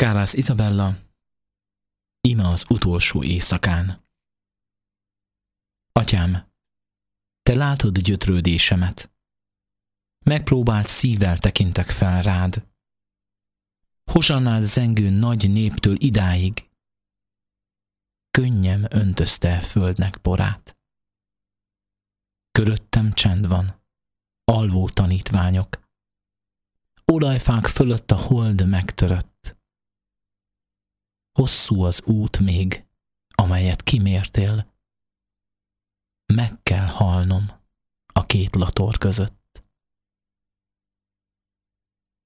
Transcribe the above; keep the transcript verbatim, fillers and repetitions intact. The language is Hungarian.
Kárász Izabella, íme az utolsó éjszakán. Atyám, te látod gyötrődésemet. Megpróbált szívvel tekintek fel rád. Hosannát zengő nagy néptől idáig. Könnyem öntözte el földnek porát. Köröttem csend van, alvó tanítványok. Olajfák fölött a hold megtörött. Hosszú az út még, amelyet kimértél. Meg kell halnom a két lator között.